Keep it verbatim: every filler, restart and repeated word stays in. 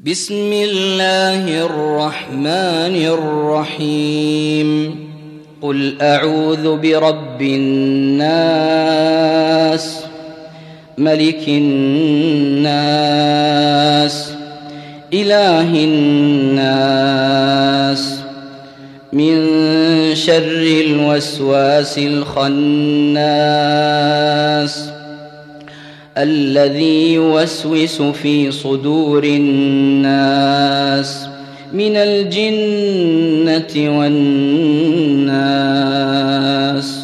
بسم الله الرحمن الرحيم قل أعوذ برب الناس ملك الناس إله الناس من شر الوسواس الخناس الذي يوسوس في صدور الناس من الجنة والناس.